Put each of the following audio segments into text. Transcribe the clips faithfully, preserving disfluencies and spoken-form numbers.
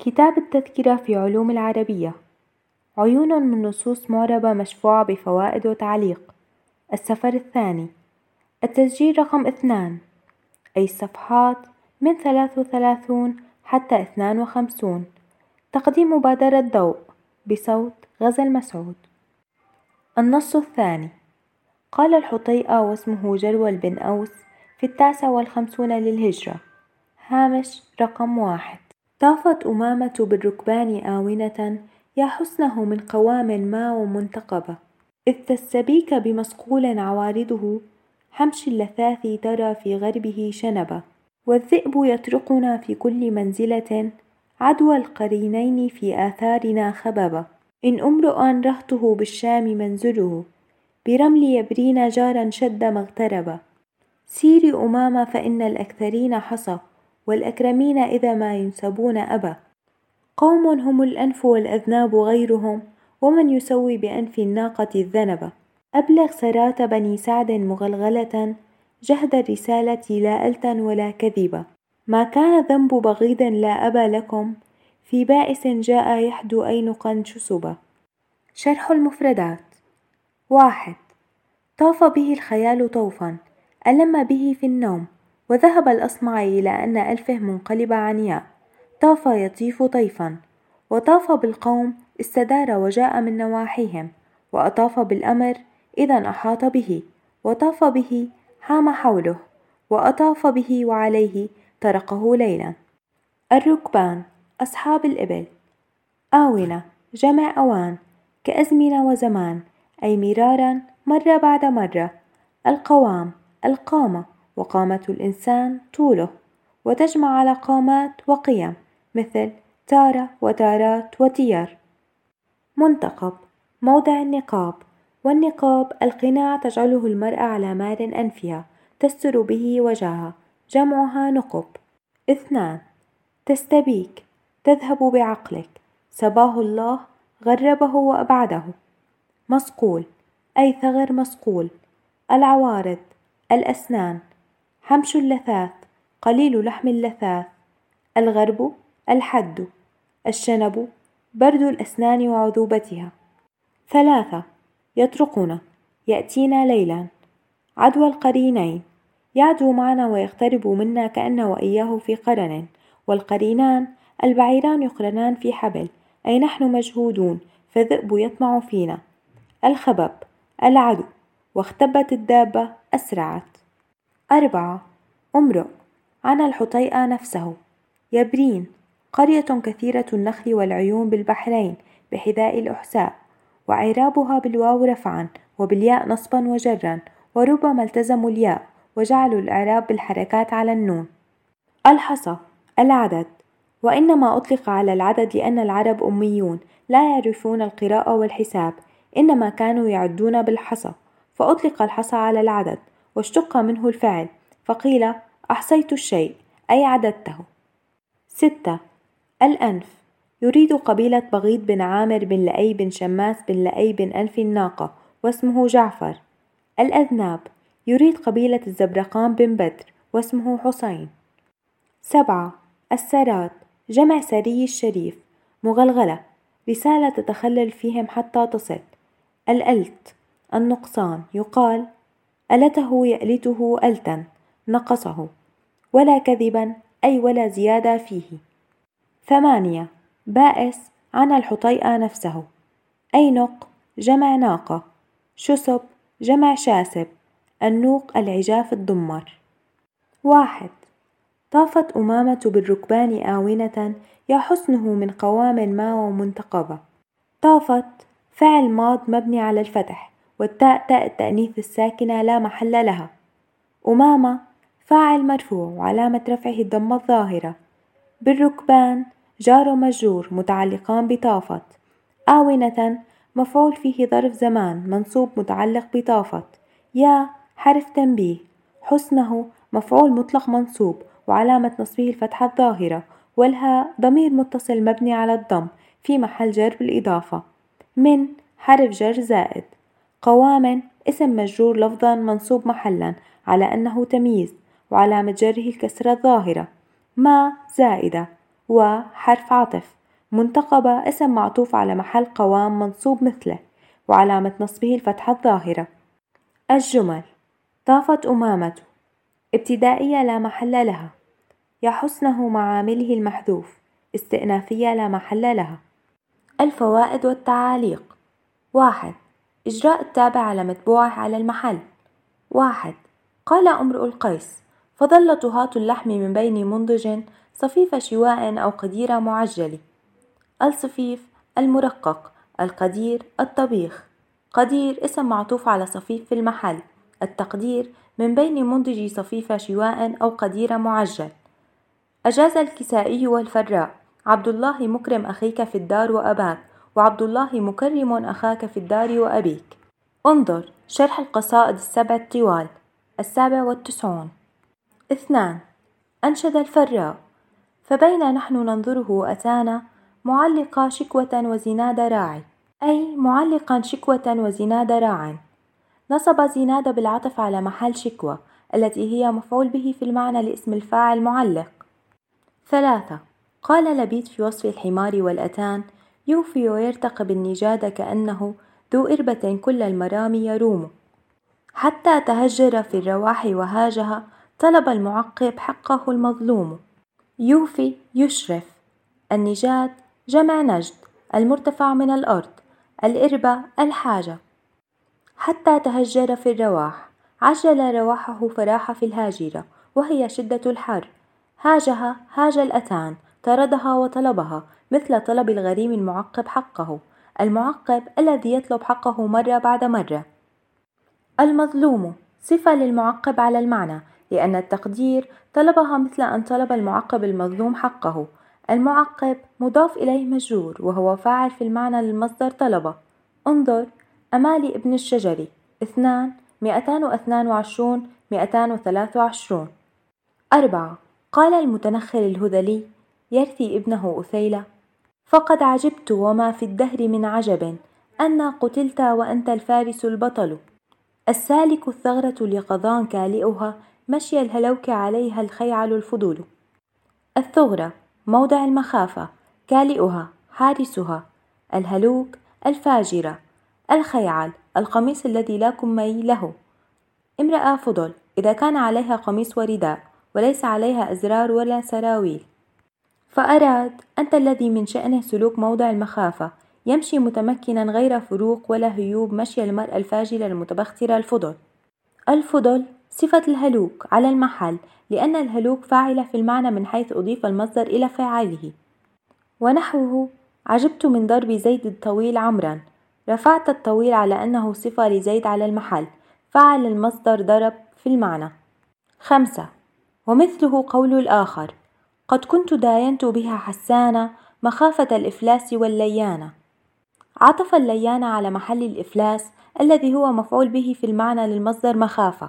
كتاب التذكرة في علوم العربية. عيون من نصوص معربة مشفوعة بفوائد وتعليق. السفر الثاني. التسجيل رقم اثنان، أي الصفحات من ثلاث وثلاثون حتى اثنان وخمسون. تقديم مبادرة ضوء بصوت غزل مسعود. النص الثاني. قال الحطيئة واسمه جرول بن أوس في التاسع والخمسون للهجرة. هامش رقم واحد. طافت أمامة بالركبان آونة، يا حسنه من قوام ما ومنتقبة، إذ تستبيك بمصقول عوارضه، حمش اللثاث ترى في غربه شنبة، والذئب يطرقنا في كل منزلة، عدوى القرينين في آثارنا خببة، إن امرؤ رهته بالشام منزله، برمل يبرين جارا شد مغتربة، سيري أمامة فإن الأكثرين حصى، والأكرمين إذا ما ينسبون أبا، قوم هم الأنف والأذناب غيرهم، ومن يسوي بأنف الناقة الذنبة، أبلغ سرات بني سعد مغلغلة، جهد الرسالة لا ألتا ولا كذبة، ما كان ذنب بغيض لا أبا لكم، في بائس جاء يحدو أينقا شسبا. شرح المفردات. واحد. طاف به الخيال طوفا، ألم به في النوم، وذهب الأصمع إلى أن ألفه منقلبة عن ياء، طاف يطيف طيفا، وطاف بالقوم استدار وجاء من نواحيهم، وأطاف بالأمر إذا أحاط به، وطاف به حام حوله، وأطاف به وعليه طرقه ليلا. الركبان أصحاب الإبل. آونة جمع أوان، كأزمنة وزمان، أي مرارا مرة بعد مرة. القوام القامة، وقامة الإنسان طوله، وتجمع على قامات وقيم مثل تارة وتارات وتيار. منتقب موضع النقاب، والنقاب القناع تجعله المرأة على مار أنفها تستر به وجهها، جمعها نقب. اثنان. تستبيك تذهب بعقلك، سباه الله غربه وأبعده. مصقول أي ثغر مصقول. العوارض الأسنان، حمش اللثاث قليل لحم اللثاث. الغرب الحد. الشنب برد الأسنان وعذوبتها. ثلاثة. يطرقنا يأتينا ليلا. عدوى القرينين، يعدو معنا ويقترب منا كأن وإياه في قرن. والقرينان البعيران يقرنان في حبل، أي نحن مجهودون فالذئب يطمع فينا. الخبب العدو، واختبت الدابة أسرعت. أربعة. امرؤ عن الحطيئة نفسه. يبرين قرية كثيرة النخل والعيون بالبحرين بحذاء الأحساء، وعرابها بالواو رفعا وبالياء نصبا وجرا، وربما التزموا الياء وجعلوا الإعراب بالحركات على النون. الحصى العدد، وإنما أطلق على العدد لأن العرب أميون لا يعرفون القراءة والحساب، إنما كانوا يعدون بالحصى، فأطلق الحصى على العدد، واشتق منه الفعل، فقيل أحصيت الشيء أي عددته. ستة. الأنف، يريد قبيلة بغيض بن عامر بن لأي بن شماس بن لأي بن أنف الناقة، واسمه جعفر. الأذناب، يريد قبيلة الزبرقان بن بدر، واسمه حسين. سبعة. السرات جمع سري الشريف. مغلغلة، رسالة تتخلل فيهم حتى تصل. الألت النقصان، يقال ألته يألته ألتا نقصه. ولا كذبا أي ولا زيادة فيه. ثمانية. بائس عن الحطيئة نفسه. أينق جمع ناقة. شسب جمع شاسب. النوق العجاف الضمر. واحد. طافت أمامة بالركبان آونة، يا حسنه من قوام ما ومنتقبة. طافت فعل ماض مبني على الفتح، والتاء تاء التأنيث الساكنة لا محل لها. أمامة فاعل مرفوع وعلامة رفعه الضمة الظاهرة. بالركبان جار مجرور متعلقان بطافت. آونة مفعول فيه ظرف زمان منصوب متعلق بطافت. يا حرف تنبيه. حسنه مفعول مطلق منصوب وعلامة نصبه الفتحة الظاهرة. والهاء ضمير متصل مبني على الضم في محل جر بالإضافة. من حرف جر زائد. قوام اسم مجرور لفظا منصوب محلا على أنه تمييز وعلامة جره الكسرة الظاهرة. ما زائدة. وحرف عطف. منتقبة اسم معطوف على محل قوام منصوب مثله، وعلامة نصبه الفتحة الظاهرة. الجمل: طافت أمامة، ابتدائية لا محل لها. يا حسنه معامله المحذوف، استئنافية لا محل لها. الفوائد والتعاليق: واحد. إجراء التابع على متبوعه على المحل. واحد. قال امرؤ القيس: فظل طهاة اللحم من بين منضج صفيف شواء أو قدير معجل. الصفيف المرقق، القدير الطبيخ. قدير اسم معطوف على صفيف في المحل. التقدير من بين منضج صفيف شواء أو قدير معجل. أجاز الكسائي والفراء: عبد الله مكرم أخيك في الدار وأباك، وعبد الله مكرم أخاك في الدار وأبيك. انظر شرح القصائد السبع الطوال. السابع والتسعون. اثنان. أنشد الفراء: فبين نحن ننظره أتانا معلقا شكوة وزناد راعي، أي معلقا شكوة وزناد راع. نصب زناد بالعطف على محل شكوى التي هي مفعول به في المعنى لاسم الفاعل معلق. ثلاثة. قال لبيد في وصف الحمار والأتان: يوفي ويرتقب النجاد كأنه ذو إربة كل المرام يروم. حتى تهجر في الرواح وهاجها طلب المعقب حقه المظلوم. يوفي يشرف. النجاد جمع نجد المرتفع من الأرض. الإربة الحاجة. حتى تهجر في الرواح، عجل رواحه فراح في الهاجرة وهي شدة الحر. هاجها هاج الأتان، طردها وطلبها، مثل طلب الغريم المعقب حقه. المعقب الذي يطلب حقه مرة بعد مرة. المظلوم صفة للمعقب على المعنى، لأن التقدير طلبها مثل أن طلب المعقب المظلوم حقه. المعقب مضاف إليه مجرور، وهو فاعل في المعنى للمصدر طلبه. انظر أمالي ابن الشجري. اثنان مئتان واثنان وعشرون مئتان وثلاث وعشرون. أربعة. قال المتنخل الهذلي: يرثي ابنه أثيلة: فقد عجبت وما في الدهر من عجب، أنا قتلت وأنت الفارس البطل. السالك الثغرة لقضان كالئها، مشي الهلوك عليها الخيعل الفضول. الثغرة موضع المخافة، كالئها حارسها. الهلوك الفاجرة. الخيعل القميص الذي لا كمي له. امرأة فضل إذا كان عليها قميص ورداء وليس عليها أزرار ولا سراويل. فأراد أنت الذي من شأنه سلوك موضع المخافة، يمشي متمكنا غير فروق ولا هيوب مشي المرأة الفاجرة المتبخترة الفضل. الفضل صفة الهلوك على المحل، لأن الهلوك فاعلة في المعنى من حيث أضيف المصدر إلى فاعله. ونحوه: عجبت من ضرب زيد الطويل عمرا. رفعت الطويل على أنه صفة لزيد على المحل، فعل المصدر ضرب في المعنى. خمسة. ومثله قول الآخر: قد كنت داينت بها حسانة مخافة الإفلاس والليانة. عطف الليانة على محل الإفلاس الذي هو مفعول به في المعنى للمصدر مخافة.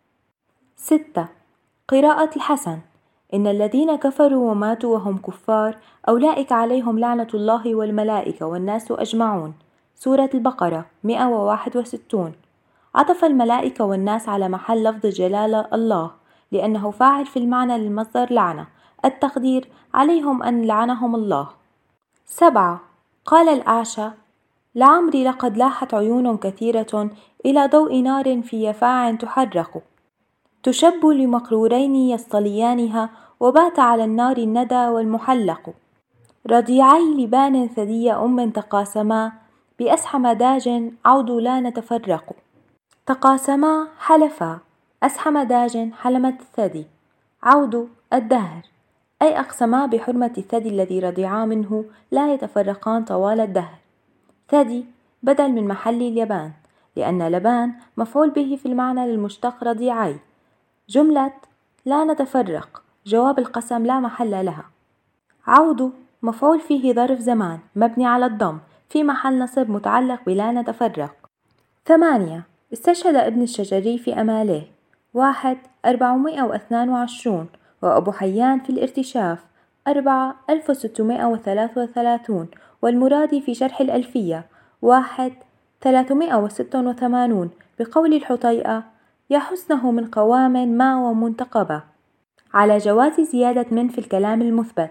ستة. قراءة الحسن: إن الذين كفروا وماتوا وهم كفار أولئك عليهم لعنة الله والملائكة والناس أجمعون. سورة البقرة مئة وواحد وستون. عطف الملائكة والناس على محل لفظ جلالة الله، لأنه فاعل في المعنى للمصدر لعنة. التقدير عليهم أن لعنهم الله. سبعة. قال الأعشى: لعمري لقد لاحت عيون كثيرة إلى ضوء نار في يفاع تحرق، تشب لمقرورين يصطليانها، وبات على النار الندى والمحلق. رضيعي لبان ثدي أم تقاسما، بأسحم داج عود لا نتفرق. تقاسما حلفا، أسحم داج حلمت الثدي، عود الدهر، أي أقسما بحرمة الثدي الذي رضعا منه لا يتفرقان طوال الدهر. ثدي بدل من محل اليبان، لأن لبان مفعول به في المعنى للمشتق رضيعي. جملة لا نتفرق جواب القسم لا محل لها. عود مفعول فيه ظرف زمان مبني على الضم في محل نصب متعلق بلا نتفرق. ثمانية. استشهد ابن الشجري في أماله. واحد أربعمائة واثنان وعشرون، وأبو حيان في الارتشاف. أربعة ألف وستمائة وثلاثة وثلاثون، والمرادي في شرح الألفية. واحد ثلاثمائة وستة وثمانون، بقول الحطيئة: يا حسنه من قوام ما ومنتقبة، على جواز زيادة من في الكلام المثبت،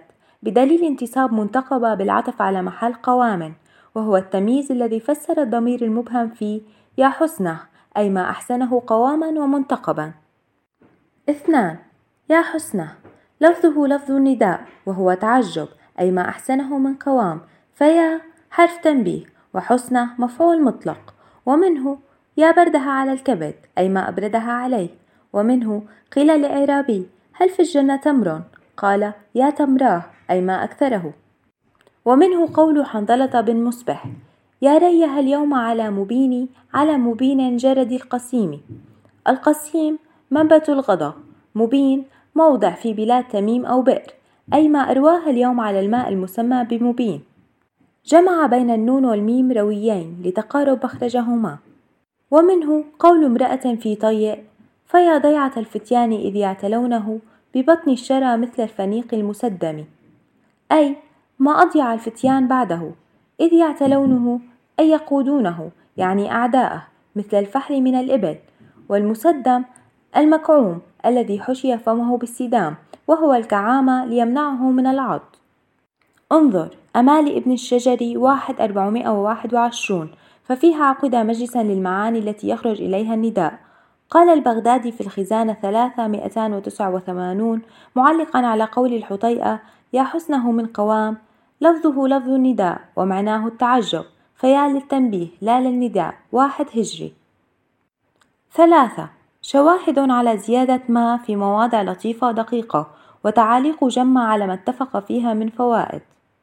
بدليل انتصاب منتقبة بالعطف على محل قوام، وهو التمييز الذي فسر الضمير المبهم فيه يا حسنه، أي ما أحسنه قواما ومنتقبا. اثنان، يا حسنه لفظه لفظ النداء، وهو تعجب، أي ما أحسنه من قوام، فيا حرف تنبيه، وحسنه مفعول مطلق، ومنه يا بردها على الكبد، أي ما أبردها عليه، ومنه قيل لإعرابي هل في الجنة تمر؟ قال يا تمراه، أي ما أكثره. ومنه قول حنظلة بن مصبح يا ريها اليوم على مبين على مبين جرد القسيم. القسيم منبت الغضا، مبين موضع في بلاد تميم أو بئر، أي ما أرواه اليوم على الماء المسمى بمبين. جمع بين النون والميم رويين لتقارب مخرجهما. ومنه قول امرأة في طيء فيا ضيعة الفتيان إذ يعتلونه ببطن الشرى مثل الفنيق المسدم، أي ما أضيع الفتيان بعده، إذ يعتلونه أي يقودونه، يعني أعداءه، مثل الفحل من الإبل. والمسدم المكعوم الذي حشي فمه بالسدام، وهو الكعامة ليمنعه من العض. انظر أمال ابن الشجري واحد أربعمائة وواحد وعشرون، ففيها عقد مجلسا للمعاني التي يخرج إليها النداء. قال البغدادي في الخزانة ثلاثة مئتان وتسعة وثمانون معلقا على قول الحطيئة يا حسنه من قوام، لفظه لفظ النداء ومعناه التعجب، فيا للتنبيه لا للنداء، واحد هجري. ثلاثة، شواهد على زيادة ما في مواضع لطيفة دقيقة، وتعاليق جمع على ما اتفق فيها من فوائد.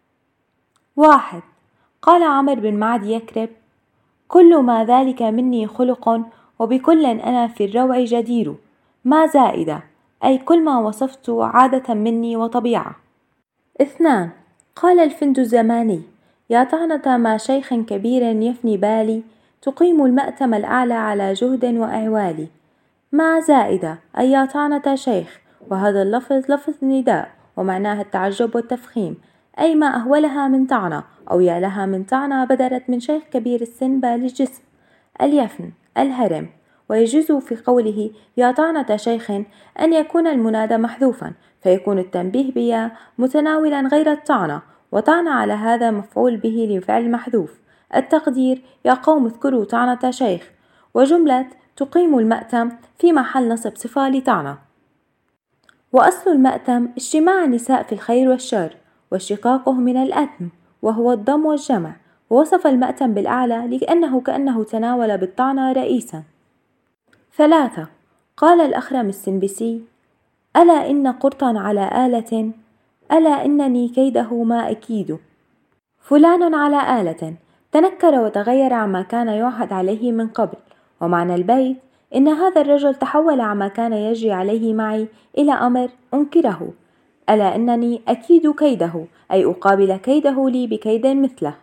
واحد، قال عمر بن معد يكرب كل ما ذلك مني خلق، وبكل أنا في الروع جدير، ما زائدة، أي كل ما وصفت عادة مني وطبيعة. اثنان، قال الفند الزماني يا طعنة ما شيخ كبير يفني بالي، تقيم المأتم الأعلى على جهد وإعوال، ما زائدة، أي يا طعنة شيخ، وهذا اللفظ لفظ نداء ومعناه التعجب والتفخيم، أي ما أهولها من طعنة، أو يا لها من طعنة بدرت من شيخ كبير السن بالي الجسم. اليفن الهرم. ويجوز في قوله يا طعنة شيخ أن يكون المنادى محذوفا، فيكون التنبيه بيا متناولا غير الطعنة، وطعنة على هذا مفعول به لفعل محذوف. التقدير يا قوم اذكروا طعنة شيخ، وجملة تقيم المأتم في محل نصب صفة لطعنة. وأصل المأتم اجتماع النساء في الخير والشر، واشتقاقه من الأتم وهو الضم والجمع، ووصف المأتم بالأعلى لأنه كأنه تناول بالطعنة رئيسا. ثلاثة، قال الأخرم السنبسي ألا إن قرطا على آلة، ألا إنني كيده ما أكيد. فلان على آلة تنكر وتغير عما كان يعهد عليه من قبل. ومعنى البيت إن هذا الرجل تحول عما كان يجري عليه معي إلى أمر أنكره، ألا إنني أكيد كيده، أي أقابل كيده لي بكيد مثله.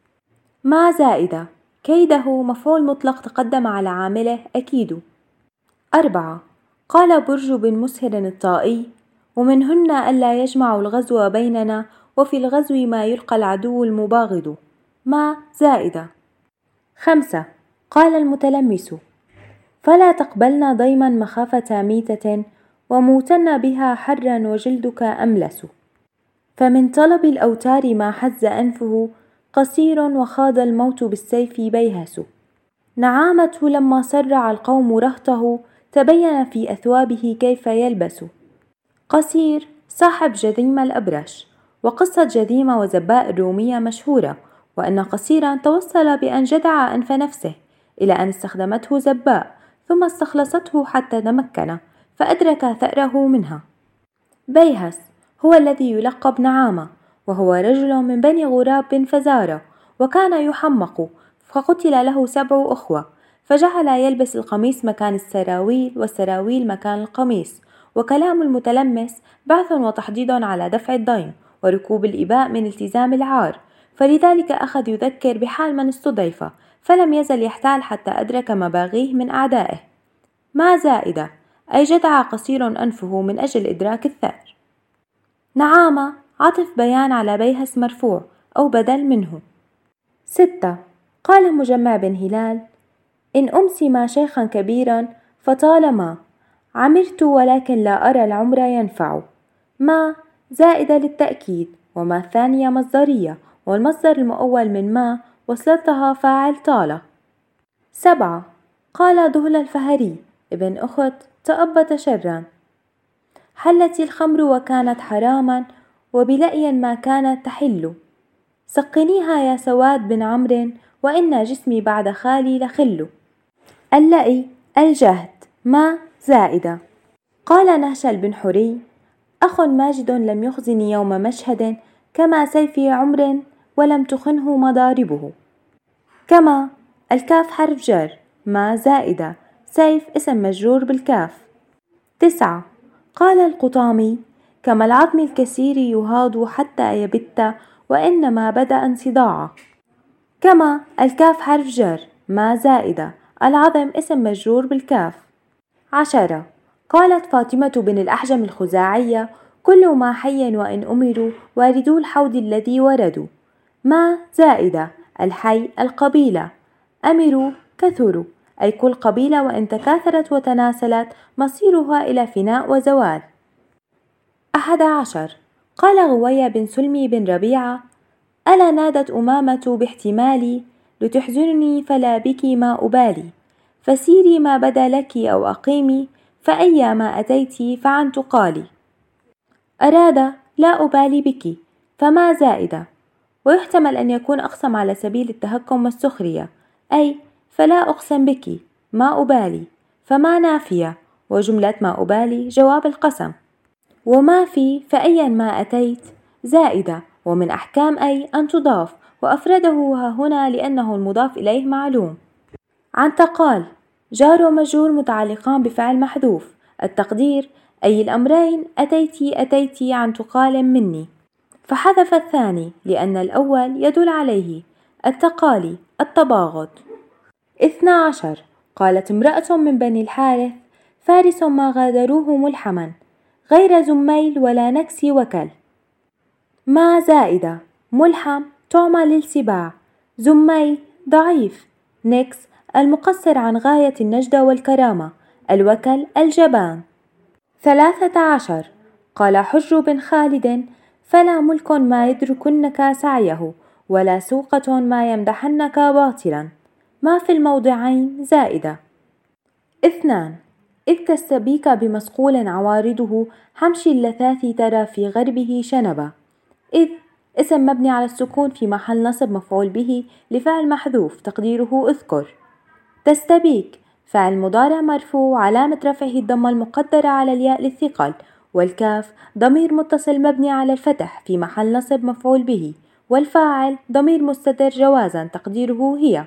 ما زائدة، كيده مفعول مطلق تقدم على عامله أكيد. أربعة، قال برج بن مسهر الطائي ومنهن ألا يجمع الغزو بيننا، وفي الغزو ما يلقى العدو المباغض، ما زائدة. خمسة، قال المتلمس فلا تقبلن ضيما مخافة ميتة، وموتن بها حرا وجلدك أملس، فمن طلب الأوتار ما حز أنفه، قصير وخاض الموت بالسيف بيهس. نعامة لما سرع القوم رهطه، تبين في أثوابه كيف يلبس. قصير صاحب جذيمة الأبرش. وقصة جذيمة وزباء الرومية مشهورة، وأن قصيرا توصل بأن جدع أنف نفسه إلى أن استخدمته زباء، ثم استخلصته حتى تمكن فأدرك ثأره منها. بيهس هو الذي يلقب نعامة، وهو رجل من بني غراب بن فزارة، وكان يحمق، فقتل له سبع أخوة، فجعل يلبس القميص مكان السراويل والسراويل مكان القميص. وكلام المتلمس بعث وتحضيض على دفع الضيم وركوب الإباء من التزام العار، فلذلك أخذ يذكر بحال من استضعف، فلم يزل يحتال حتى أدرك مباغيه من أعدائه. ما زائدة، أي جدع قصير أنفه من أجل إدراك الثأر. نعامة عطف بيان على بيهس مرفوع أو بدل منه. ستة، قال مجمع بن هلال إن أمسي ما شيخا كبيرا فطالما عمرت، ولكن لا أرى العمر ينفع، ما زائدة للتأكيد، وما الثانية مصدرية، والمصدر المؤول من ما وصلتها فاعل طال. سبعة. قال دهل الفهري ابن أخت تأبت شرا، حلت الخمر وكانت حراما، وبلأي ما كانت تحل. سقنيها يا سواد بن عمرو، وإن جسمي بعد خالي لخل. اللئي الجهد ما زائدة. قال نهشل بن حري: أخ ماجد لم يخزني يوم مشهد، كما سيفي عمر ولم تخنه مضاربه. كما الكاف حرف جر ما زائدة، سيف اسم مجرور بالكاف. تسعة. قال القطامي: كما العظم الكثير يهاض حتى يبت، وإنما بدأ انصداعا. كما الكاف حرف جر ما زائدة، العظم اسم مجرور بالكاف. عشرة. قالت فاطمة بن الأحجم الخزاعية: كل ما حي وإن أمروا واردو الحوض الذي وردوا. ما زائدة، الحي القبيلة، أمروا كثروا، أي كل قبيلة وإن تكاثرت وتناسلت مصيرها إلى فناء وزوال. أحد عشر. قال غوية بن سلمي بن ربيعة: ألا نادت أمامة باحتمالي، لتحزنني فلا بك ما أبالي، فسيري ما بدا لك أو أقيمي، فأيا ما أتيت فعن تقالي. أراد لا أبالي بك، فما زائدة، ويحتمل أن يكون أقسم على سبيل التهكم والسخرية، أي فلا أقسم بك ما أبالي، فما نافية، وجملة ما أبالي جواب القسم. وما في فأيا ما أتيت زائدة، ومن أحكام أي أن تضاف، وأفرده هنا لأنه المضاف إليه معلوم. عن تقال جار ومجرور متعلقان بفعل محذوف، التقدير أي الأمرين أتيتي أتيتي عن تقال مني، فحذف الثاني لأن الأول يدل عليه، التقالي التباغض. اثنا عشر. قالت امرأة من بني الحارث: فارس ما غادروه ملحما، غير زميل ولا نكس وكل. ما زائدة، ملحم تعمل للسباع، زميل ضعيف، نكس المقصر عن غاية النجدة والكرامة، الوكل الجبان. ثلاثة عشر. قال حجر بن خالد: فلا ملك ما يدركنك سعيه، ولا سوقة ما يمدحنك باطلا. ما في الموضعين زائدة. اثنان. إذ تستبيك بمصقول عوارضه، حمش اللثاث ترى في غربه شنبا. إذ اسم مبني على السكون في محل نصب مفعول به لفعل محذوف تقديره اذكر. تستبيك فعل مضارع مرفوع علامة رفعه الضمة المقدرة على الياء للثقل، والكاف ضمير متصل مبني على الفتح في محل نصب مفعول به، والفاعل ضمير مستتر جوازا تقديره هي.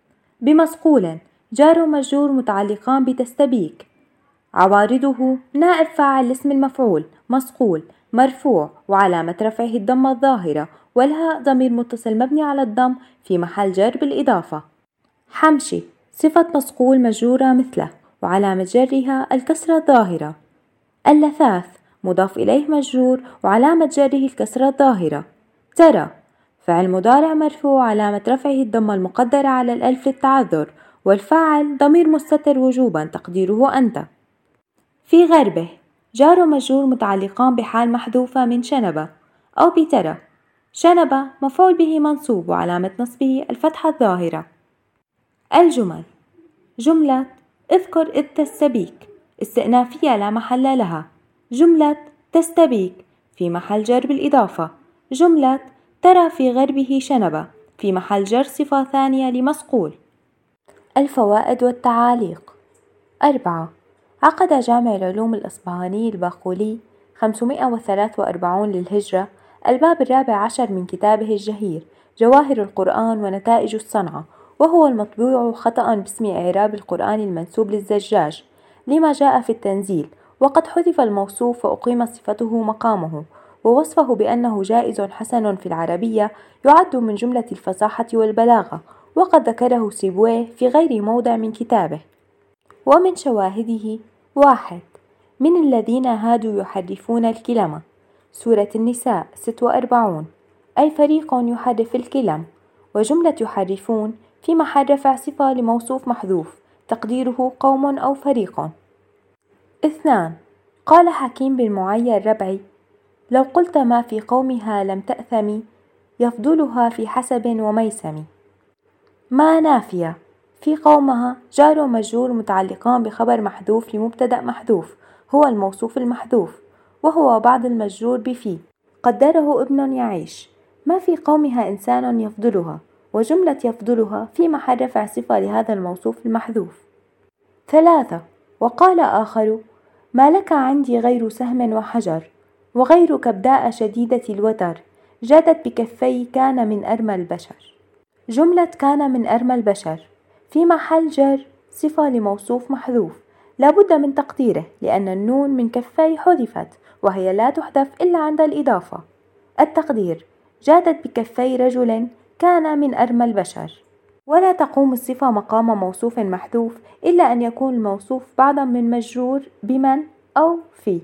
بمصقول جار ومجرور متعلقان بتستبيك. عوارضه نائب فاعل اسم المفعول، مصقول مرفوع وعلامة رفعه الضمة الظاهرة، والهاء ضمير متصل مبني على الضم في محل جر بالإضافة. حمشي صفة مصقول مجرورة مثله، وعلامة جرها الكسرة الظاهرة. اللثاث مضاف إليه مجرور وعلامة جره الكسرة الظاهرة. ترى فعل مضارع مرفوع علامة رفعه الضمة المقدرة على الألف للتعذر، والفاعل ضمير مستتر وجوبا تقديره أنت. في غربه جار ومجرور متعلقان بحال محذوفة من شنبة أو بترى. شنبة مفعول به منصوب وعلامة نصبه الفتحة الظاهرة. الجمل: جملة اذكر إذ تستبيك استئنافية لا محل لها. جملة تستبيك في محل جر بالإضافة. جملة ترى في غربه شنبة في محل جر صفة ثانية لمصقول. الفوائد والتعاليق. أربعة. عقد جامع العلوم الإصبهاني الباقولي خمسمائة وثلاثة وأربعين للهجرة الباب الرابع عشر من كتابه الجهير جواهر القرآن ونتائج الصنعة، وهو المطبوع خطأ باسم إعراب القرآن المنسوب للزجاج لما جاء في التنزيل، وقد حذف الموصوف وأقيم صفته مقامه، ووصفه بأنه جائز حسن في العربية يعد من جملة الفصاحة والبلاغة، وقد ذكره سيبويه في غير موضع من كتابه. ومن شواهده: واحد. من الذين هادوا يحرفون الكلمة، سورة النساء ستة وأربعين، أي فريق يحرف الكلم، وجملة يحرفون في محل رفع صفة لموصوف محذوف تقديره قوم أو فريق. اثنان. قال حكيم بن معي الربعي: لو قلت ما في قومها لم تأثم، يفضلها في حسب وميسم. ما نافية، في قومها جار ومجرور متعلقان بخبر محذوف لمبتدأ محذوف هو الموصوف المحذوف، وهو بعض المجرور بفي. قدره ابن يعيش. ما في قومها إنسان يفضلها، وجملة يفضلها في محل رفع صفة لهذا الموصوف المحذوف. ثلاثة. وقال آخر: ما لك عندي غير سهم وحجر، وغير كبداء شديدة الوتر، جادت بكفي كان من أرمى البشر. جملة كان من أرمى البشر في محل جر صفة لموصوف محذوف، لا بد من تقديره لأن النون من كفي حذفت، وهي لا تحذف إلا عند الإضافة. التقدير: جادت بكفي رجل كان من أرمى البشر. ولا تقوم الصفة مقام موصوف محذوف إلا أن يكون الموصوف بعضا من مجرور بمن أو في.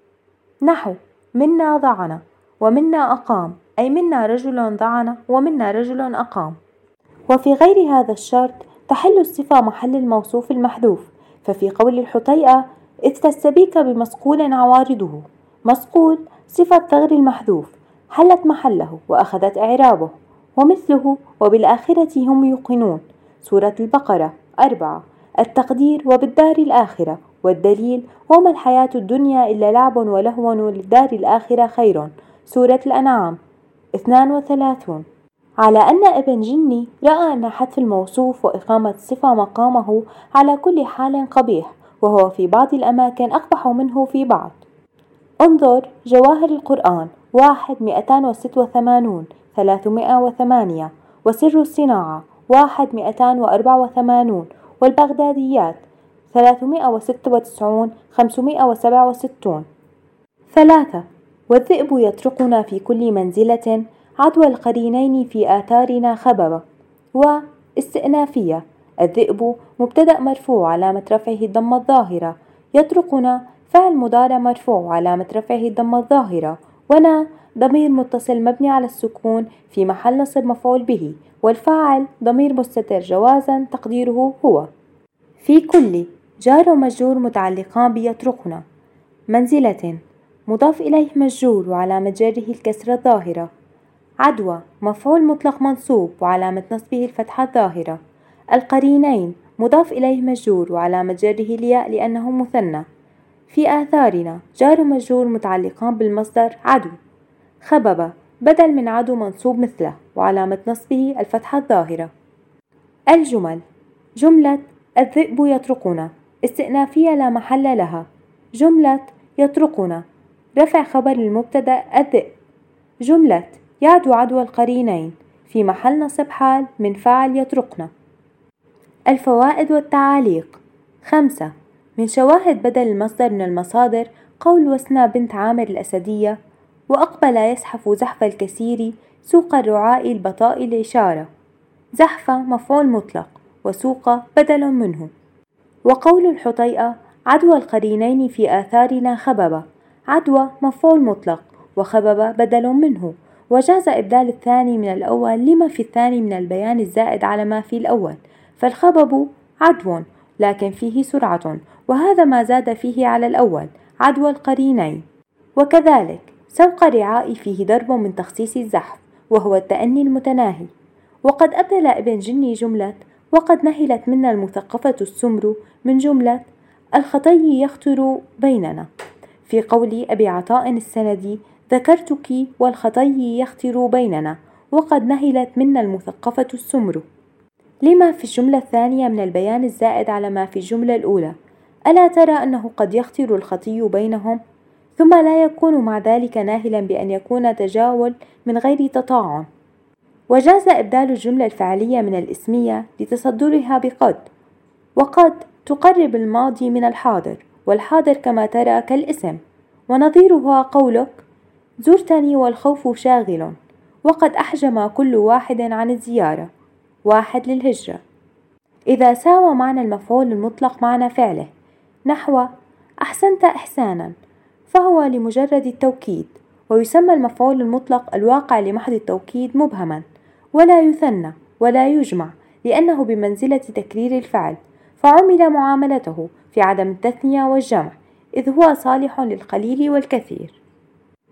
نحو: منا ضعن، ومنا أقام، أي منا رجل ضعن ومنا رجل أقام. وفي غير هذا الشرط تحل الصفة محل الموصوف المحذوف، ففي قول الحطيئة: إذ تستبيك بمصقول عوارضه. مصقول صفة ثغر المحذوف حلت محله وأخذت إعرابه. ومثله: وبالآخرة هم يوقنون، سورة البقرة أربعة. التقدير: وبالدار الآخرة. والدليل: وما الحياة الدنيا إلا لعب ولهو وللدار الآخرة خير، سورة الأنعام اثنان وثلاثون. على أن ابن جني رأى أن حذف الموصوف وإقامة الصفة مقامه على كل حال قبيح، وهو في بعض الأماكن أقبح منه في بعض. انظر جواهر القرآن واحد مئتان وست وثمانون ثلاثمائة وثمانية، وسر الصناعة واحد مئتان وأربعة وثمانون، والبغداديات ثلاثمائة وستة وتسعون خمسمائة وسبعة وستون. ثلاثة. والذئب يطرقنا في كل منزلة، عدوى القرينين في آثارنا خببة. واستئنافية: الذئب مبتدأ مرفوع علامة رفعه الضمة الظاهرة، يطرقنا فعل مضارع مرفوع علامة رفعه الضمة الظاهرة، ونا ضمير متصل مبني على السكون في محل نصب مفعول به، والفاعل ضمير مستتر جوازا تقديره هو. في كل جار ومجرور متعلقان بيطرقنا. منزلة مضاف إليه مجرور وعلامة جره الكسرة الظاهرة. عدوى مفعول مطلق منصوب وعلامة نصبه الفتحة الظاهرة. القرينين مضاف إليه مجرور وعلامة جره الياء لأنه مثنى. في آثارنا جار ومجرور متعلقان بالمصدر عدو. خبب بدل من عدو منصوب مثله وعلامة نصبه الفتحة الظاهرة. الجمل: جملة الذئب يطرقنا استئنافية لا محل لها. جملة يطرقنا رفع خبر المبتدأ الذئب. جملة يعدو عدوى القرينين في محل نصب حال من فاعل يطرقنا. الفوائد والتعاليق. خمسة. من شواهد بدل المصدر من المصادر قول وسنى بنت عامر الأسدية: وأقبل يزحف زحف الكثير سوق الرعاء البطاء الإشارة. زحف مفعول مطلق وسوق بدل منه. وقول الحطيئة: عدوى القرينين في آثارنا خببة. عدوى مفعول مطلق وخبب بدل منه، وجاز إبدال الثاني من الأول لما في الثاني من البيان الزائد على ما في الأول، فالخبب عدو لكن فيه سرعة، وهذا ما زاد فيه على الأول عدوى القرينين. وكذلك سوق الرعاء فيه ضرب من تخصيص الزحف وهو التأني المتناهي. وقد أبدل ابن جني جملة وقد نهلت منا المثقفة السمر من جملة الخطي يخطر بيننا في قول أبي عطاء السندي: ذكرتك والخطي يخطر بيننا وقد نهلت منا المثقفة السمر، لما في الجملة الثانية من البيان الزائد على ما في الجملة الأولى: ألا ترى أنه قد يخطر الخطي بينهم؟ ثم لا يكون مع ذلك ناهلا بأن يكون تجاول من غير تطاعن. وجاز إبدال الجملة الفعلية من الإسمية لتصدرها بقد، وقد تقرب الماضي من الحاضر، والحاضر كما ترى كالاسم. ونظيرها قولك: زرتني والخوف شاغل، وقد أحجم كل واحد عن الزيارة. واحد للهجرة. إذا ساوى معنى المفعول المطلق معنى فعله، نحو أحسنت إحسانا، فهو لمجرد التوكيد، ويسمى المفعول المطلق الواقع لمحض التوكيد مبهما، ولا يثنى ولا يجمع لأنه بمنزلة تكرير الفعل، فعمل معاملته في عدم التثنية والجمع، إذ هو صالح للقليل والكثير.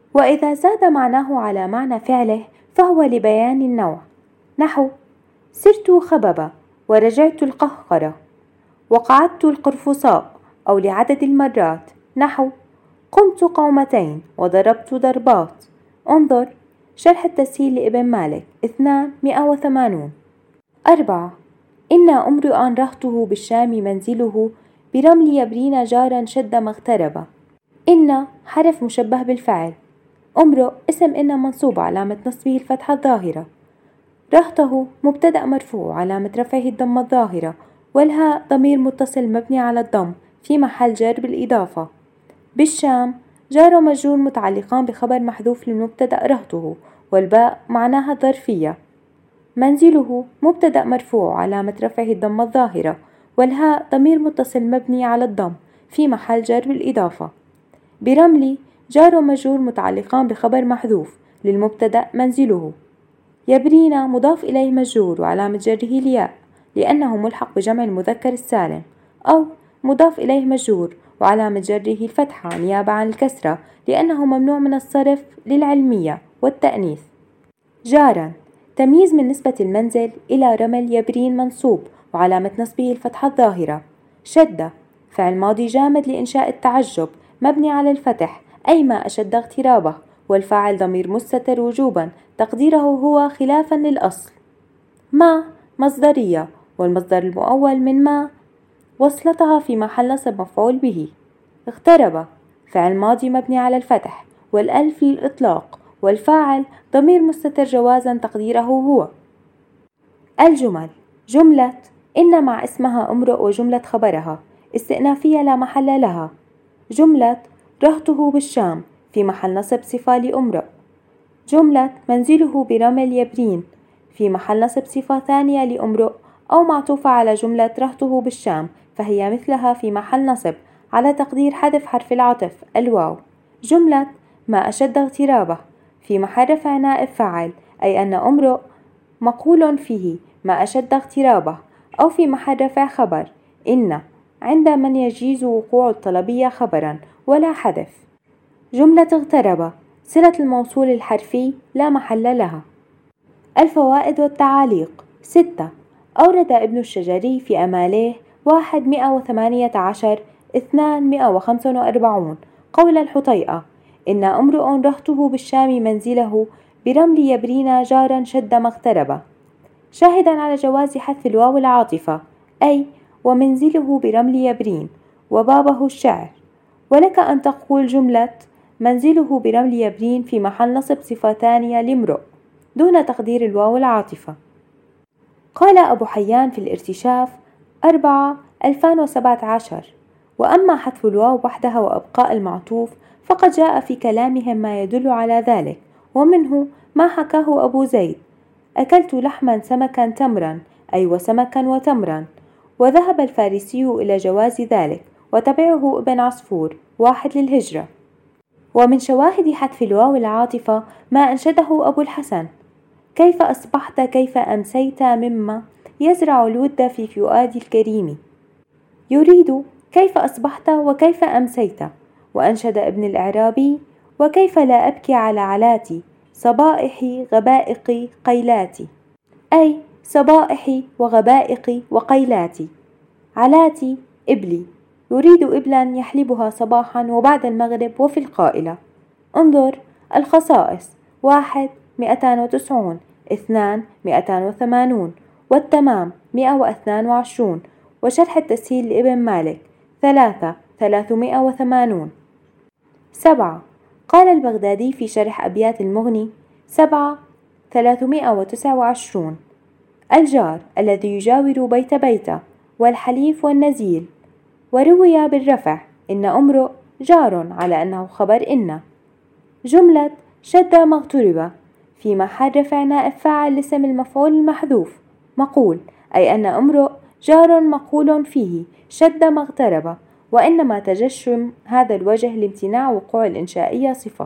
وإذا زاد معناه على معنى فعله فهو لبيان النوع، نحو سرت خببة ورجعت القهقرة وقعدت القرفصاء، أو لعدد المرات، نحو قمت قومتين وضربت ضربات. انظر شرح التسهيل لابن مالك اثنان مئة وثمانون. أربعة. إن امرؤا رهته بالشام منزله برمل يبرين جارا شد ما اغترب. إن حرف مشبه بالفعل، امرؤ اسم إن منصوب علامة نصبه الفتحة الظاهرة، رهته مبتدأ مرفوع علامة رفعه الضمة الظاهرة، والهاء ضمير متصل مبني على الضم في محل جر بالإضافة. بالشام جار ومجرور متعلقان بخبر محذوف للمبتدأ رهته، والباء معناها الظرفية. منزله مبتدأ مرفوع علامة رفعه الضمة الظاهرة، والهاء ضمير متصل مبني على الضم في محل جر بالإضافة. برملي جار ومجرور متعلقان بخبر محذوف للمبتدأ منزله. يبرين مضاف إليه مجرور وعلامة جره الياء لأنه ملحق بجمع المذكر السالم، أو مضاف إليه مجرور وعلامة جره الفتحة نيابة عن الكسرة لأنه ممنوع من الصرف للعلمية والتأنيث. جارا تمييز من نسبة المنزل إلى رمل يبرين منصوب وعلامة نصبه الفتحة الظاهرة. شدة فعل ماضي جامد لإنشاء التعجب مبني على الفتح أي ما أشد اغترابه، والفاعل ضمير مستتر وجوبا تقديره هو خلافا للأصل. ما مصدرية والمصدر المؤول من ما وصلتها في محل نصب مفعول به. اغترب فعل ماضي مبني على الفتح والألف للإطلاق، والفاعل ضمير مستتر جوازا تقديره هو. الجمل جملة إن مع اسمها امرؤ وجملة خبرها استئنافية لا محل لها. جملة رهته بالشام في محل نصب صفة لأمرؤ. جملة منزله برمل يبرين في محل نصب صفة ثانية لأمرؤ أو معطوفة على جملة رهته بالشام فهي مثلها في محل نصب على تقدير حذف حرف العطف الواو. جملة ما أشد اغترابه في محل رفع نائب فاعل أي أن امرؤ مقول فيه ما أشد اغترابه، أو في محل رفع خبر إن عند من يجيز وقوع الطلبية خبرا ولا حذف. جملة اغترب صلة الموصول الحرفي لا محل لها. الفوائد والتعاليق ستة. أورد ابن الشجري في أماليه واحد مئة وثمانية عشر اثنان مئة وخمسة وأربعون قول الحطيئة إن امرؤ رهته بالشام منزله برمل يبرين جارا شد ما اغترب، شاهدا على جواز حذف الواو العاطفة أي ومنزله برمل يبرين وبابه الشعر. ولك أن تقول جملة منزله برمل يبرين في محل نصب صفة ثانية لامرؤ دون تقدير الواو العاطفة. قال أبو حيان في الارتشاف أربعة ألفان وسبعة عشر: وأما حذف الواو وحدها وأبقاء المعطوف فقد جاء في كلامهم ما يدل على ذلك، ومنه ما حكاه أبو زيد: أكلت لحما سمكا تمرا، أي وسمكا وتمرا. وذهب الفارسي إلى جواز ذلك، وتبعه ابن عصفور واحد للهجرة. ومن شواهد حذف الواو العاطفة ما أنشده أبو الحسن: كيف أصبحت كيف أمسيت مما يزرع الود في فؤاد الكريم، يريد كيف أصبحت وكيف أمسيت. وأنشد ابن الإعرابي: وكيف لا أبكي على علاتي صبائحي غبائقي قيلاتي، أي صبائحي وغبائقي وقيلاتي. علاتي إبلي، يريد إبلا يحلبها صباحا وبعد المغرب وفي القائلة. انظر الخصائص: واحد مئتان وتسعون، اثنان مئتان وثمانون، والتمام مئة واثنان وعشرون، وشرح التسهيل لابن مالك ثلاثة ثلاثمائة وثمانون. سبعة. قال البغدادي في شرح أبيات المغني سبعة ثلاثمائة وتسعة وعشرون: الجار الذي يجاور بيت بيته، والحليف والنزيل. وروي بالرفع إن امرؤ جار على أنه خبر إن. جملة شد ما اغترب في محل رفع نائب فاعل لاسم المفعول المحذوف مقول، أي أن امرؤ جار مقول فيه شد ما اغترب، وإنما تجشم هذا الوجه لامتناع وقوع الإنشائية صفة.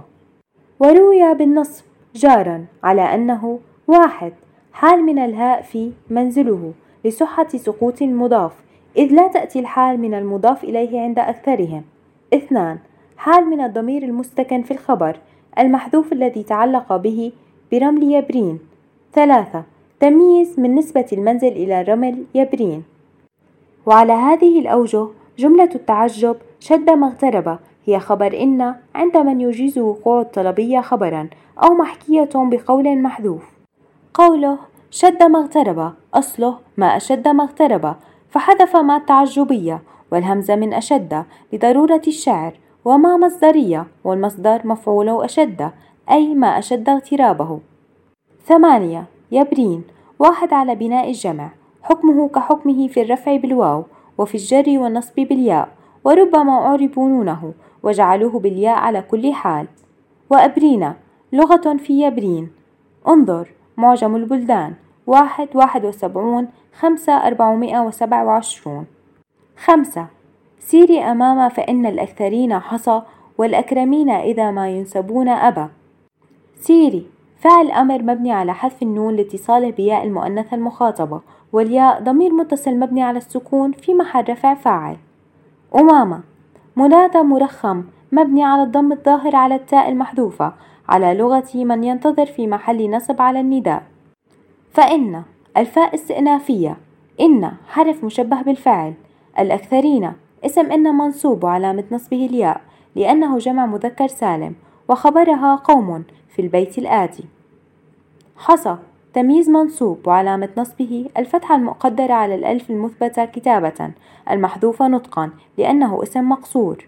وروي بالنصب جارا على أنه: واحد حال من الهاء في منزله لصحة سقوط المضاف إذ لا تأتي الحال من المضاف إليه عند أكثرهم. اثنان حال من الضمير المستكن في الخبر المحذوف الذي تعلق به برمل يبرين. ثلاثة. تمييز من نسبة المنزل إلى رمل يبرين. وعلى هذه الأوجه جملة التعجب شد ما اغترب هي خبر إن عند من يجيز وقوع الطلبية خبرا أو محكية بقول محذوف. قوله شد ما اغترب أصله ما أشد ما اغترب، فحذف ما التعجبية والهمزة من أشد لضرورة الشعر، وما مصدرية والمصدر مفعول أشد أي ما أشد اغترابه. ثمانية. يبرين واحد على بناء الجمع، حكمه كحكمه في الرفع بالواو وفي الجر والنصب بالياء، وربما أعربوا نونه وجعلوه بالياء على كل حال. وأبرينا لغة في يبرين. انظر معجم البلدان واحد واحد وسبعون خمسة أربعمائة وسبعة وعشرون. خمسة. سيري أمام فإن الأكثرين حصى والأكرمين إذا ما ينسبون أبا. سيري فعل أمر مبني على حذف النون لاتصاله بياء المؤنث المخاطبة، والياء ضمير متصل مبني على السكون في محل رفع فاعل. أمامة منادى مرخم مبني على الضم الظاهر على التاء المحذوفة على لغة من ينتظر في محل نصب على النداء. فإن الفاء استئنافية، إن حرف مشبه بالفعل، الأكثرين اسم إن منصوب وعلامة نصبه الياء لأنه جمع مذكر سالم، وخبرها قوم في البيت الآتي. حصى تمييز منصوب وعلامة نصبه الفتحة المقدرة على الألف المثبتة كتابة المحذوفة نطقا لأنه اسم مقصور.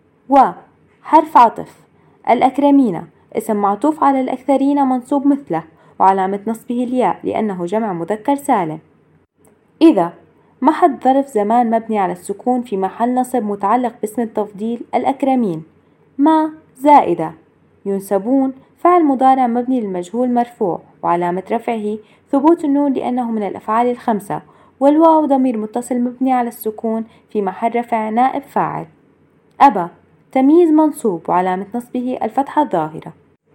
وحرف عطف الأكرمين اسم معطوف على الأكثرين منصوب مثله وعلامة نصبه الياء لأنه جمع مذكر سالم. إذا محل ظرف زمان مبني على السكون في محل نصب متعلق باسم التفضيل الأكرمين. ما زائدة. ينسبون فعل مضارع مبني للمجهول مرفوع وعلامة رفعه ثبوت النون لأنه من الأفعال الخمسة، والواو ضمير متصل مبني على السكون في محل رفع نائب فاعل. أبا تمييز منصوب وعلامة نصبه الفتحة الظاهرة.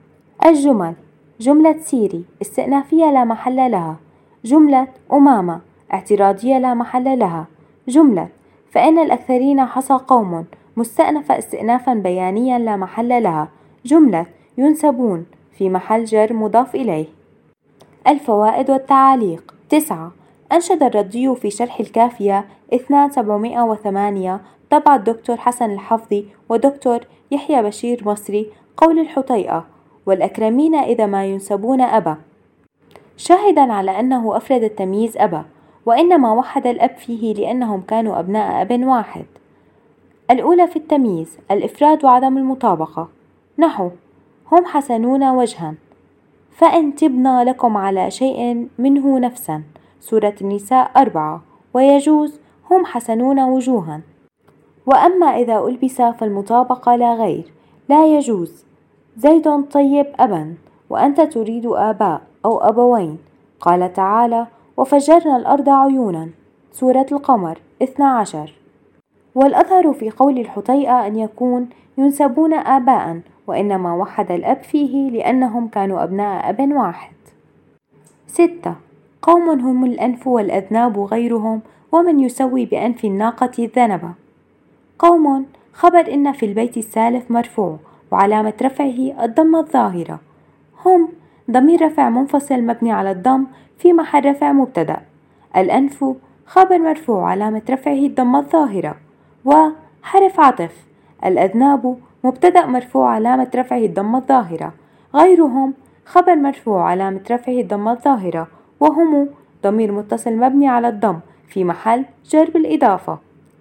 الجمل جملة سيري استئنافية لا محل لها. جملة أمامة اعتراضية لا محل لها. جملة فإن الأكثرين حصى قوم مستأنفة استئنافا بيانيا لا محل لها. جملة ينسبون في محل جر مضاف إليه. الفوائد والتعاليق. تسعة. أنشد الردي في شرح الكافية اثنان سبعمائة وثمانية طبع الدكتور حسن الحفظي ودكتور يحيى بشير مصري قول الحطيئة والأكرمين إذا ما ينسبون أبا، شاهدا على أنه أفرد التمييز أبا، وإنما وحد الأب فيه لأنهم كانوا أبناء أب واحد. الأولى في التمييز الإفراد وعدم المطابقة، نحو هم حسنون وجها، فإن تبنى لكم على شيء منه نفسا، سورة النساء أربعة، ويجوز هم حسنون وجوها. وأما إذا ألبس فالمطابقة لا غير، لا يجوز زيد طيب أبا وأنت تريد آباء أو أبوين. قال تعالى وفجرنا الأرض عيونا، سورة القمر اثنا عشر. والأظهر في قول الحطيئة أن يكون ينسبون آباء، وإنما وحد الأب فيه لأنهم كانوا أبناء أب واحد. ستة. قوم هم الأنف والأذناب غيرهم ومن يسوي بأنف الناقة الذنب. قوم خبر إن في البيت السالف مرفوع وعلامة رفعه الضمة الظاهرة. هم ضمير رفع منفصل مبني على الضم في محل رفع مبتدأ. الأنف خبر مرفوع علامة رفعه الضمة الظاهرة. وحرف عطف الأذناب مبتدأ مرفوع علامة رفعه الضمة الظاهرة. غيرهم خبر مرفوع علامة رفعه الضمة الظاهرة. وهم ضمير متصل مبني على الضم في محل جر بالإضافة.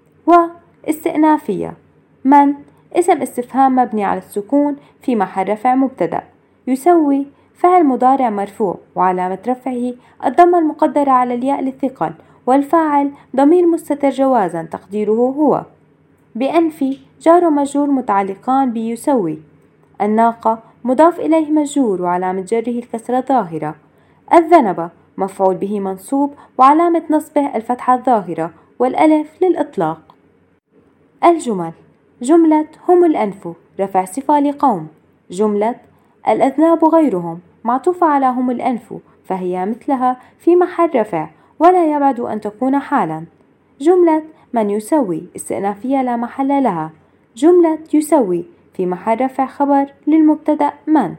واستئنافية من اسم استفهام مبني على السكون في محل رفع مبتدأ. يسوي فعل مضارع مرفوع وعلامة رفعه الضمة المقدرة على الياء للثقل، والفاعل ضمير مستتر جوازا تقديره هو. بأنفي جار ومجرور متعلقان بيسوي. الناقة مضاف إليه مجرور وعلامة جره الكسرة الظاهرة. الذنب مفعول به منصوب وعلامة نصبه الفتحة الظاهرة والألف للإطلاق. الجمل جملة هم الأنف رفع صفة لقوم. جملة الأذناب غيرهم معطوفة على هم الأنف فهي مثلها في محل رفع ولا يبعد أن تكون حالا. جملة من يسوي استئنافية لا محل لها. جملة يسوي في محل رفع خبر للمبتدأ من.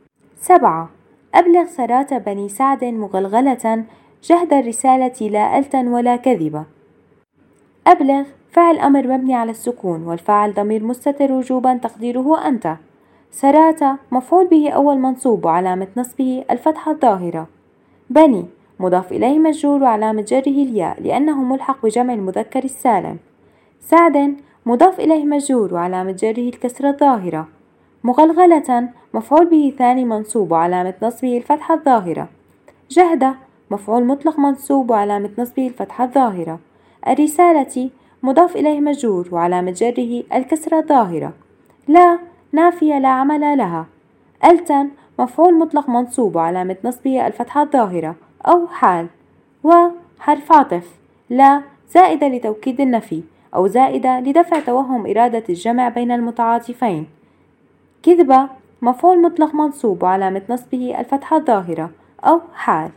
سبعة. أبلغ سراة بني سعد مغلغلة جهد الرسالة لا ألتا ولا كذبة. أبلغ فعل أمر مبني على السكون، والفاعل ضمير مستتر وجوبا تقديره أنت. سراة مفعول به أول منصوب وعلامة نصبه الفتحة الظاهرة. بني مضاف إليه مجرور وعلامة جره الياء لأنه ملحق بجمع المذكر السالم. سعد مضاف إليه مجرور وعلامة جره الكسرة الظاهرة. مغلغلة مفعول به ثاني منصوب وعلامة نصبه الفتحة الظاهرة. جهد مفعول مطلق منصوب وعلامة نصبه الفتحة الظاهرة. الرسالة مضاف إليه مجرور وعلامة جره الكسرة الظاهرة. لا نافية لا عمل لها. ألتن مفعول مطلق منصوب وعلامة نصبه الفتحة الظاهرة أو حال. وحرف عطف. لا زائدة لتوكيد النفي أو زائدة لدفع توهم إرادة الجمع بين المتعاطفين. كذبة مفعول مطلق منصوب وعلامة نصبه الفتحة الظاهرة أو حال.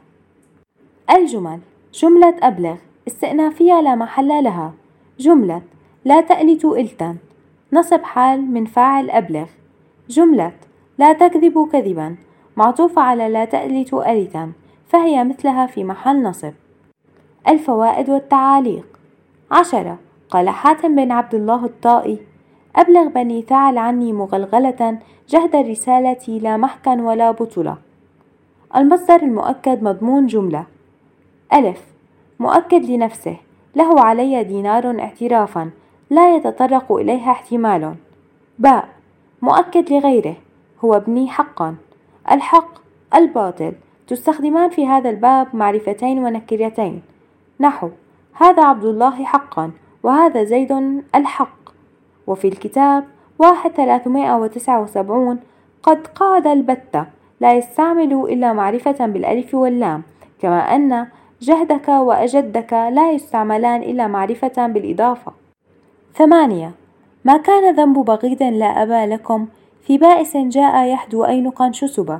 الجمل. جملة أبلغ استئنافية لا محل لها. جملة لا تألت إلتا نصب حال من فاعل أبلغ. جملة لا تكذب كذبا معطوفة على لا تألت ألتا فهي مثلها في محل نصب. الفوائد والتعاليق. عشرة. قال حاتم بن عبد الله الطائي: أبلغ بني ثعل عني مغلغلة جهد الرسالة لا محكا ولا بطلة. المصدر المؤكد مضمون جملة. ألف. مؤكد لنفسه: له علي دينار اعترافا لا يتطرق إليها احتمال. باء. مؤكد لغيره: هو ابني حقا. الحق الباطل تستخدمان في هذا الباب معرفتين ونكرتين، نحو: هذا عبد الله حقا وهذا زيد الحق. وفي الكتاب واحد ثلاثمائة وتسعة وسبعون قد قعد البتة لا يستعمل إلا معرفة بالألف واللام، كما أن جهدك وأجدك لا يستعملان إلا معرفة بالإضافة. ثمانية. ما كان ذنب بغيض لا أبا لكم في بائس جاء يحدو أينقا شسبا.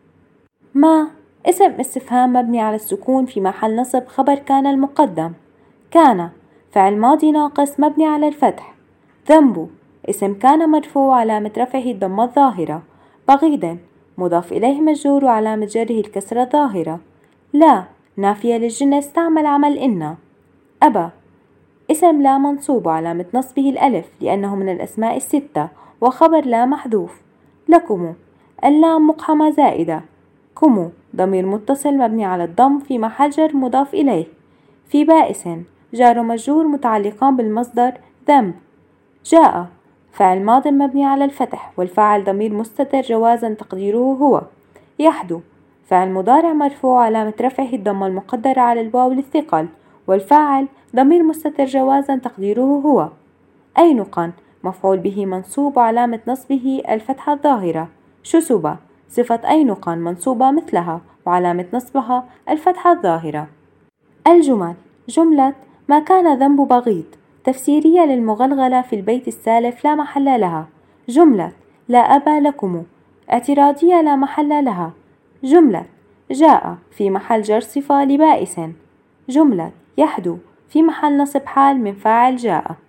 ما اسم استفهام مبني على السكون في محل نصب خبر كان المقدم. كان فعل ماضي ناقص مبني على الفتح. ذنب اسم كان مرفوع علامة رفعه الضمة الظاهرة. بغيض مضاف إليه مجرور وعلامة جره الكسرة الظاهرة. لا نافية للجنس تعمل عمل إن. أبا اسم لا منصوب وعلامة نصبه الألف لأنه من الأسماء الستة وخبر لا محذوف. لكم اللام مقحمة زائدة. كم ضمير متصل مبني على الضم في محل جر مضاف إليه. في بائس جار مجرور متعلقان بالمصدر ذنب. جاء فعل ماض مبني على الفتح والفاعل ضمير مستتر جوازا تقديره هو. يحدو فعل مضارع مرفوع علامة رفعه الضمة المقدرة على الواو للثقل والفاعل ضمير مستتر جوازا تقديره هو. أينقا مفعول به منصوب وعلامة نصبه الفتحة الظاهرة. شسبة صفة أينقا منصوبة مثلها وعلامة نصبها الفتحة الظاهرة. الجمل. جملة ما كان ذنب بغيض تفسيرية للمغلغلة في البيت السالف لا محل لها. جملة لا أبا لكم اعتراضية لا محل لها. جملة جاء في محل جر صفة لبائس. جملة يحدو في محل نصب حال من فاعل جاء.